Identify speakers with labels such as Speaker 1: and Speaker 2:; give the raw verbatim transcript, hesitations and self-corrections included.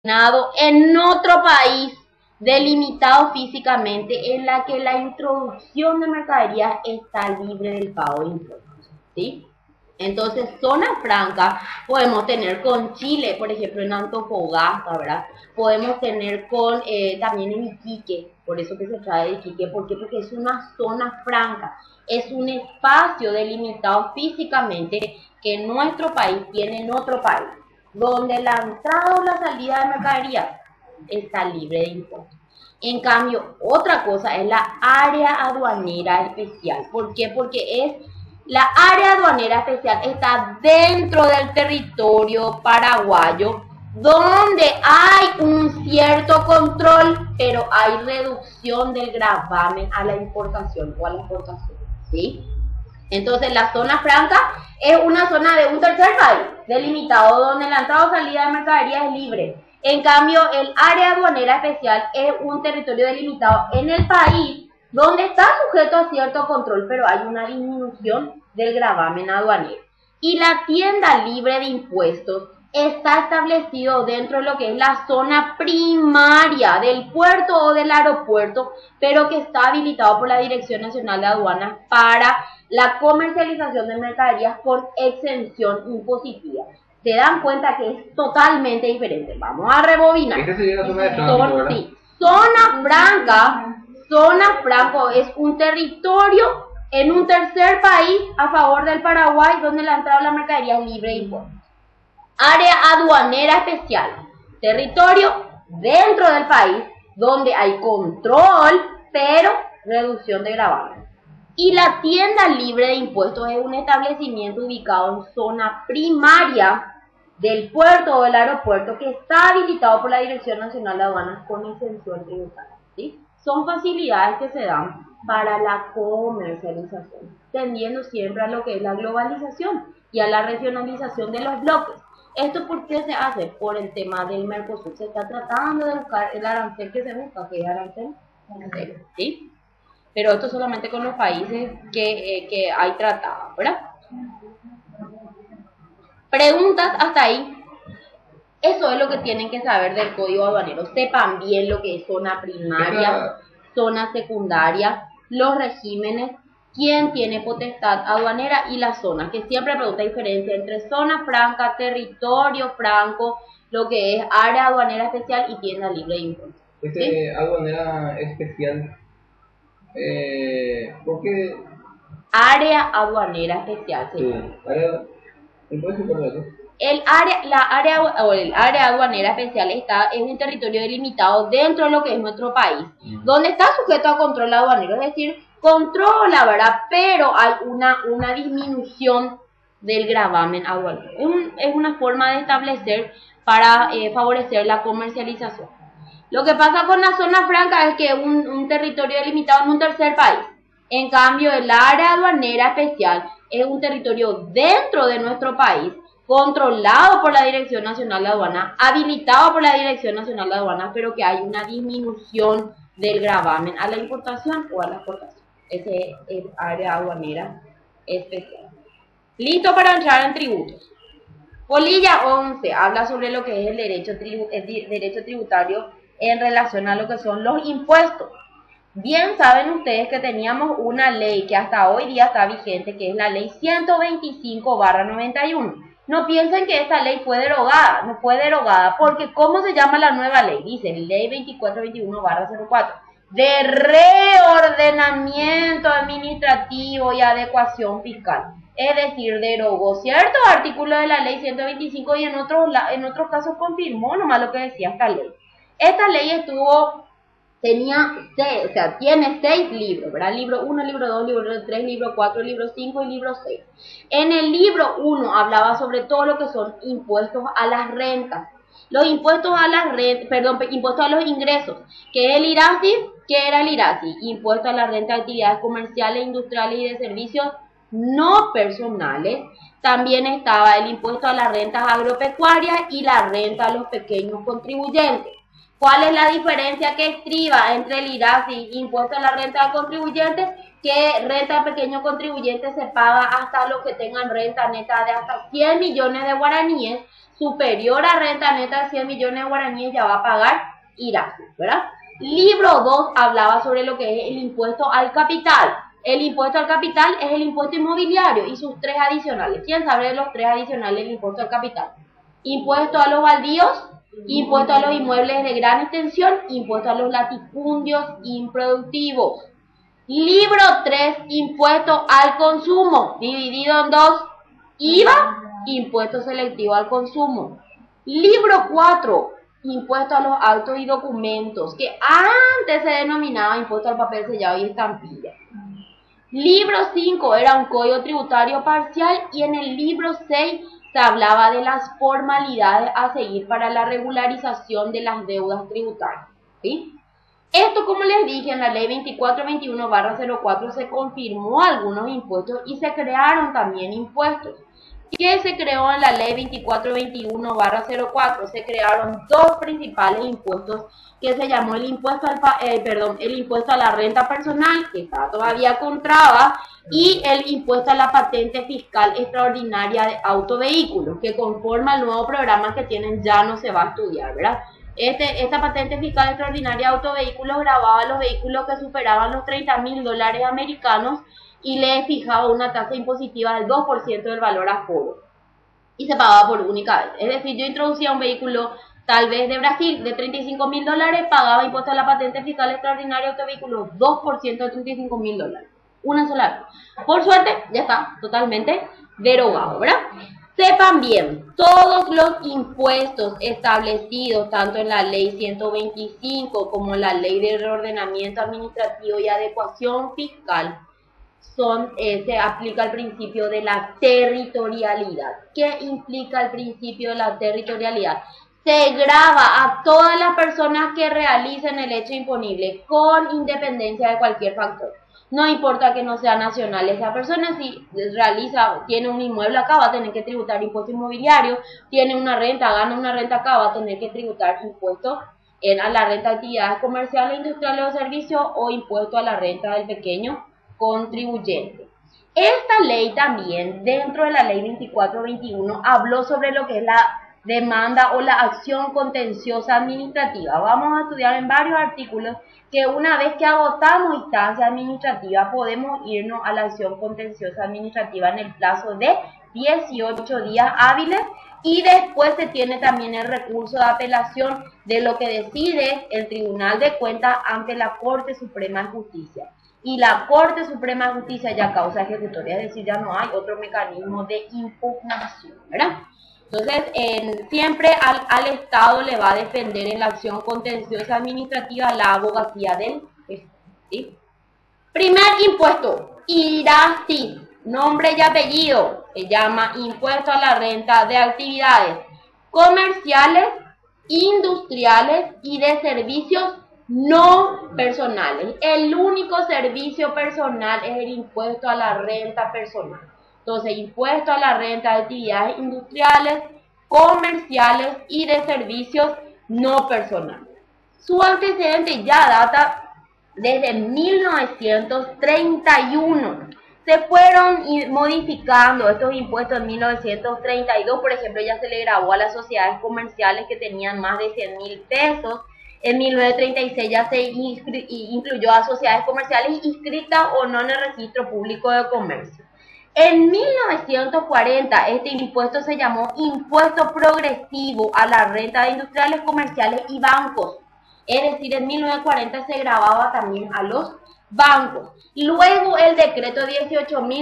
Speaker 1: en otro país delimitado físicamente en la que la introducción de mercaderías está libre del pago de impuestos, ¿sí? Entonces, zona franca podemos tener con Chile, por ejemplo, en Antofagasta, ¿verdad? Podemos tener con eh, también en Iquique, por eso que se trae de Iquique. ¿Por qué? Porque es una zona franca, es un espacio delimitado físicamente que nuestro país tiene en otro país, donde la entrada o la salida de mercaderías está libre de impuestos. En cambio, otra cosa es la área aduanera especial. ¿Por qué? Porque es la área aduanera especial está dentro del territorio paraguayo, donde hay un cierto control, pero hay reducción del gravamen a la importación o a la exportación, ¿sí? Entonces, la zona franca es una zona de un tercer país delimitado, donde la entrada o salida de mercadería es libre. En cambio, el área aduanera especial es un territorio delimitado en el país donde está sujeto a cierto control, pero hay una disminución del gravamen aduanero. Y la tienda libre de impuestos está establecido dentro de lo que es la zona primaria del puerto o del aeropuerto, pero que está habilitado por la Dirección Nacional de Aduanas para la comercialización de mercaderías con exención impositiva. Se dan cuenta que es totalmente diferente. Vamos a rebobinar.
Speaker 2: Esta sería la zona de tránsito, ¿verdad?
Speaker 1: Sí. Zona franca, zona franco es un territorio en un tercer país a favor del Paraguay, donde la entrada de la mercadería es libre de impuestos. Área aduanera especial, territorio dentro del país donde hay control, pero reducción de gravamen. Y la tienda libre de impuestos es un establecimiento ubicado en zona primaria del puerto o del aeropuerto que está habilitado por la Dirección Nacional de Aduanas con exención tributaria, ¿sí? Son facilidades que se dan para la comercialización, tendiendo siempre a lo que es la globalización y a la regionalización de los bloques. ¿Esto por qué se hace? Por el tema del Mercosur. Se está tratando de buscar el arancel que se busca, que es arancel cero, ¿sí? Pero esto solamente con los países que, eh, que hay tratados, ¿verdad? Preguntas hasta ahí. Eso es lo que tienen que saber del código aduanero. Sepan bien lo que es zona primaria, zona secundaria, los regímenes, quién tiene potestad aduanera y la zona, que siempre pregunta diferencia entre zona franca, territorio franco, lo que es área aduanera especial y tienda libre de impuestos.
Speaker 2: Este ¿sí? Aduanera especial, eh, ¿por qué?
Speaker 1: Área aduanera especial, sí.
Speaker 2: Sí. Área, ¿me puedes explicar eso?
Speaker 1: El área, la área o el área aduanera especial está en un territorio delimitado dentro de lo que es nuestro país, mm. donde está sujeto a control aduanero, es decir, controla, ¿verdad? Pero hay una, una disminución del gravamen aduanero. Es, un, es una forma de establecer para eh, favorecer la comercialización. Lo que pasa con la zona franca es que es un, un territorio delimitado en un tercer país. En cambio, el área aduanera especial es un territorio dentro de nuestro país, controlado por la Dirección Nacional de Aduanas, habilitado por la Dirección Nacional de Aduanas, pero que hay una disminución del gravamen a la importación o a la exportación. Ese es área aduanera especial. Listo para entrar en tributos. Polilla once habla sobre lo que es el derecho, tribu el derecho tributario en relación a lo que son los impuestos. Bien saben ustedes que teníamos una ley que hasta hoy día está vigente, que es la ley ciento veinticinco barra noventa y uno. No piensen que esta ley fue derogada, no fue derogada, porque ¿cómo se llama la nueva ley? Dice ley veinticuatro veintiuno barra cero cuatro, de reordenamiento administrativo y adecuación fiscal. Es decir, derogó ciertos artículos de la ley ciento veinticinco y en otros, en otros casos confirmó nomás lo que decía esta ley. Esta ley estuvo... Tenía seis, o sea, tiene seis libros, ¿verdad? Libro uno, libro dos, libro tres, libro cuatro, libro cinco y libro seis. En el libro uno hablaba sobre todo lo que son impuestos a las rentas. Los impuestos a las rentas, perdón, impuestos a los ingresos, que es el IRASI, ¿qué era el IRASI? Impuesto a la renta de actividades comerciales, industriales y de servicios no personales. También estaba el impuesto a las rentas agropecuarias y la renta a los pequeños contribuyentes. ¿Cuál es la diferencia que estriba entre el IRASI, impuesto a la renta del contribuyente, que renta de pequeño contribuyente se paga hasta los que tengan renta neta de hasta cien millones de guaraníes, superior a renta neta de cien millones de guaraníes ya va a pagar I R A, ¿verdad? Libro dos hablaba sobre lo que es el impuesto al capital. El impuesto al capital es el impuesto inmobiliario y sus tres adicionales. ¿Quién sabe de los tres adicionales del impuesto al capital? Impuesto a los baldíos, impuesto a los inmuebles de gran extensión, impuesto a los latifundios improductivos. Libro tres, impuesto al consumo, dividido en dos, I V A, impuesto selectivo al consumo. Libro cuatro, impuesto a los actos y documentos, que antes se denominaba impuesto al papel sellado y estampilla. Libro cinco era un código tributario parcial y en el libro seis se hablaba de las formalidades a seguir para la regularización de las deudas tributarias, ¿sí? Esto, como les dije, en la ley veinticuatro veintiuno barra cero cuatro se confirmó algunos impuestos y se crearon también impuestos. ¿Qué se creó en la ley veinticuatro veintiuno barra cero cuatro? Se crearon dos principales impuestos que se llamó el impuesto al eh, perdón, el impuesto a la renta personal, que está todavía con trabas, y el impuesto a la patente fiscal extraordinaria de autovehículos, que conforme al nuevo programa que tienen ya no se va a estudiar, ¿verdad? Este, esta patente fiscal extraordinaria de autovehículos grababa los vehículos que superaban los treinta mil dólares americanos y le fijaba una tasa impositiva del dos por ciento del valor aforo y se pagaba por única vez. Es decir, yo introducía un vehículo tal vez de Brasil de treinta y cinco mil dólares, pagaba impuesto a la patente fiscal extraordinaria de autovehículos dos por ciento de treinta y cinco mil dólares, una sola vez. Por suerte ya está totalmente derogado, ¿verdad? Sepan bien, todos los impuestos establecidos tanto en la ley ciento veinticinco como en la ley de reordenamiento administrativo y adecuación fiscal son, eh, se aplica el principio de la territorialidad. ¿Qué implica el principio de la territorialidad? Se grava a todas las personas que realicen el hecho imponible con independencia de cualquier factor. No importa que no sea nacional esa persona, si realiza, tiene un inmueble acá, va a tener que tributar impuesto inmobiliario, tiene una renta, gana una renta acá, va a tener que tributar impuestos en, a la renta de actividades comerciales, industriales o servicios o impuesto a la renta del pequeño contribuyente. Esta ley también, dentro de la ley veinticuatro veintiuno, habló sobre lo que es la demanda o la acción contenciosa administrativa. Vamos a estudiar en varios artículos que una vez que agotamos instancia administrativa podemos irnos a la acción contenciosa administrativa en el plazo de dieciocho días hábiles y después se tiene también el recurso de apelación de lo que decide el Tribunal de Cuentas ante la Corte Suprema de Justicia. Y la Corte Suprema de Justicia ya causa ejecutoria, es decir, ya no hay otro mecanismo de impugnación, ¿verdad? Entonces, en, siempre al, al Estado le va a defender en la acción contenciosa administrativa la abogacía del Estado, ¿sí? Primer impuesto, I R A S I, nombre y apellido, se llama impuesto a la renta de actividades comerciales, industriales y de servicios no personales. El único servicio personal es el impuesto a la renta personal. Entonces, impuesto a la renta de actividades industriales, comerciales y de servicios no personales. Su antecedente ya data desde mil novecientos treinta y uno. Se fueron modificando estos impuestos en mil novecientos treinta y dos, por ejemplo, ya se le grabó a las sociedades comerciales que tenían más de cien mil pesos. En mil novecientos treinta y seis ya se incluyó a sociedades comerciales inscritas o no en el registro público de comercio. En mil novecientos cuarenta este impuesto se llamó impuesto progresivo a la renta de industriales, comerciales y bancos. Es decir, en mil novecientos cuarenta se grababa también a los bancos. Luego el decreto dieciocho mil